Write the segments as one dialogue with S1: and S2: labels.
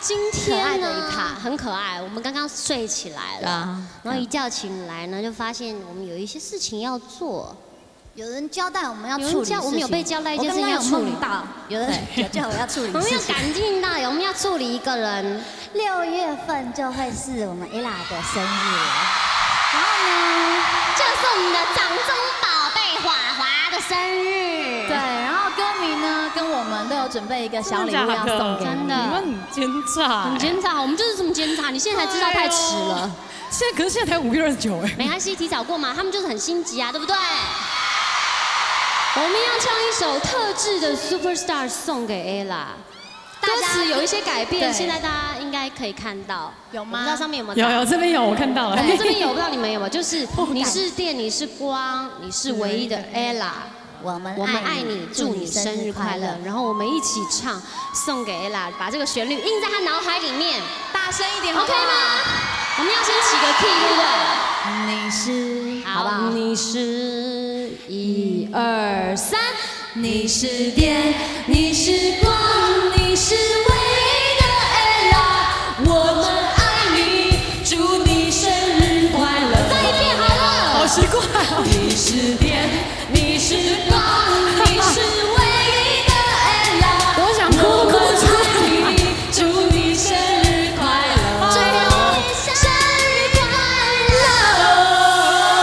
S1: 今天
S2: 可爱
S1: 呢
S2: 的一趴
S1: 很可爱。我们刚刚睡起来了，然后一觉醒来呢，就发现我们有一些事情要做。
S2: 有人交代我们要处理事情，
S1: 我们有被交代一件事情要处理
S2: 到，有人有叫我要处理事情。
S1: 我们有感应到，我们要处理一个人。
S2: 6月份就会是我们 ella 的生日了，然后呢，
S1: 就是我们的掌中宝贝华华的生日。
S2: 对，然后歌迷呢跟我们都有准备一个小礼物要送给你。
S1: 真的，
S3: 你们很奸诈，
S1: 很奸诈，我们就是这么奸诈。你现在才知道太迟了。
S3: 可是现在才5月29哎。
S1: 没关系，提早过嘛，他们就是很心急啊，对不对？我们要唱一首特制的 Superstar 送给 ella， 歌词有一些改变，现在大家应该可以看到。
S2: 有吗？
S1: 不知道上面有没有？
S3: 有，这边有，我看到了。
S1: 这边有，不知道你们有没有？就是你是电，你是光，你是唯一的 ella，
S2: 我们
S1: 爱你，祝你生日快乐。然后我们一起唱，送给 ella， 把这个旋律印在她脑海里面。
S2: 大声一点
S1: ，OK 吗？我们要先起个 key， 对不对？
S2: 你是，
S1: 好不好？你是1、2、3，
S2: 你是电，你是光，你是唯一的 ella， 我们爱你，祝你生日快乐。
S1: 再一遍好了。
S3: 好奇怪哦。
S2: 你是电，你是光，你是唯一的 ella，
S3: 我想哭出
S2: 来，祝你生日快乐，祝你生日快乐。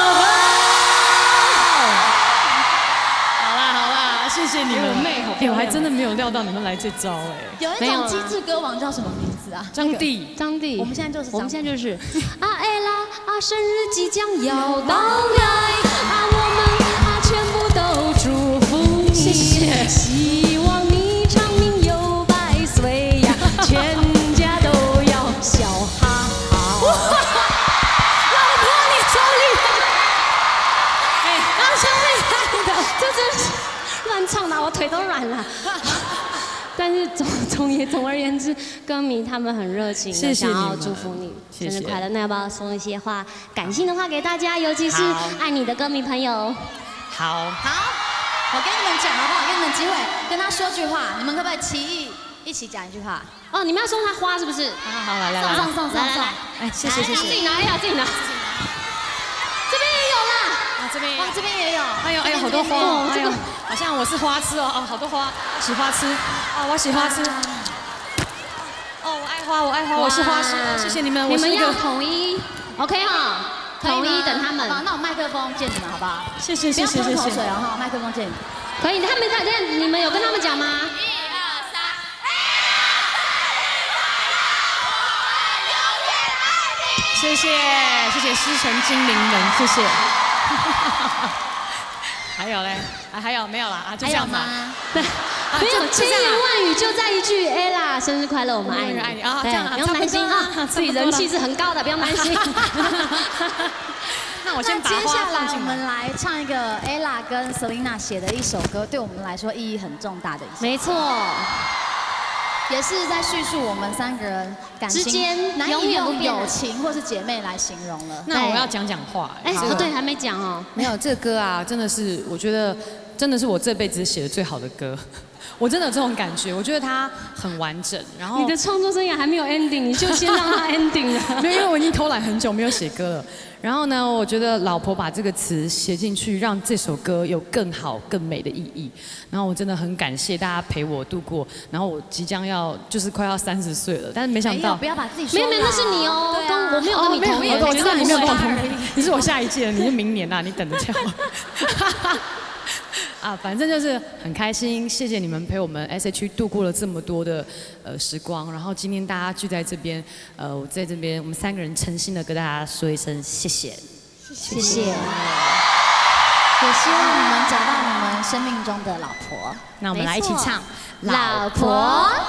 S3: 好啦，谢谢你们。我还真的没有料到你们来这招哎。
S2: 有一种机智歌王叫什么名字啊？
S3: 张帝。
S2: 我们现在就是
S1: 啊 ella 啊，生日即将要到来啊，我们全部都祝福你，
S3: 谢谢，
S1: 希望你长命有百岁呀，全家都要笑哈哈。
S3: 老婆你超厉害，超厉害的，
S1: 这真是乱唱的，我腿都软了。但是总而言之，歌迷他们很热情的想要祝福你生日快乐。那要不要送一些话，感性的话给大家，尤其是爱你的歌迷朋友？
S3: 好，
S2: 我跟你们讲好不好？给你们机会跟他说句话，你们可不可以齐议一起讲一句话？
S1: 哦，你们要送他花是不是？
S3: 好，来，
S2: 送，
S3: 哎，谢谢。
S1: 自己拿，自己拿。这边也有啦。
S3: 啊，这边。
S2: 哇，这边也有。
S3: 哎呦，好多花哦，哎呦，好像我是花痴哦，好多花，喜花痴，我喜花痴。我爱花，我是花痴，谢谢你们。
S1: 你们要统一 ，OK 哈，统一等他们。
S2: 好，那我麦克风借你们好不好？
S3: 谢谢。
S2: 不要喝口水哦哈，麦克风借你。
S1: 可以，你们有跟他们讲吗？1、2、3。
S3: 谢谢师承精灵们，谢谢。还有嘞，还有没有啦？就这样吗？
S1: 对，没有千言万语就在一句 ella 生日快乐，我们爱你，
S3: 爱你啊！这样
S1: 不用担心啊，自己人气是很高的，不用担心。
S3: 那我先把花放进来。
S2: 我们来唱一个 ella 跟 Selina 写的一首歌，对我们来说意义很重大的一首。
S1: 没错。
S2: 也是在叙述我们3个人感情之间难以用友情或是姐妹来形容了。
S3: 那我要讲话。
S1: 对，还没讲哦。
S3: 没有，这个歌啊，真的是我觉得真的是我这辈子写的最好的歌。我真的有这种感觉，我觉得它很完整。然后
S1: 你的创作生涯还没有 ending， 你就先让它 ending 了。
S3: 没有，因为我已经偷懒很久没有写歌了。然后呢，我觉得老婆把这个词写进去，让这首歌有更好、更美的意义。然后我真的很感谢大家陪我度过。然后我即将就是快要30岁了，但是没想到
S2: 不要把自己说
S1: 没有，那是你哦，我没有跟你同意，
S3: 我知道你没有跟我同意，你是我下一届，你是明年啊，你等着瞧。反正就是很开心，谢谢你们陪我们 SH 度过了这么多的时光，然后今天大家聚在这边，我在这边，我们3个人诚心的跟大家说一声谢谢，
S2: 谢谢，也希望你们找到你们生命中的老婆。
S3: 那我们来一起唱，
S1: 老婆。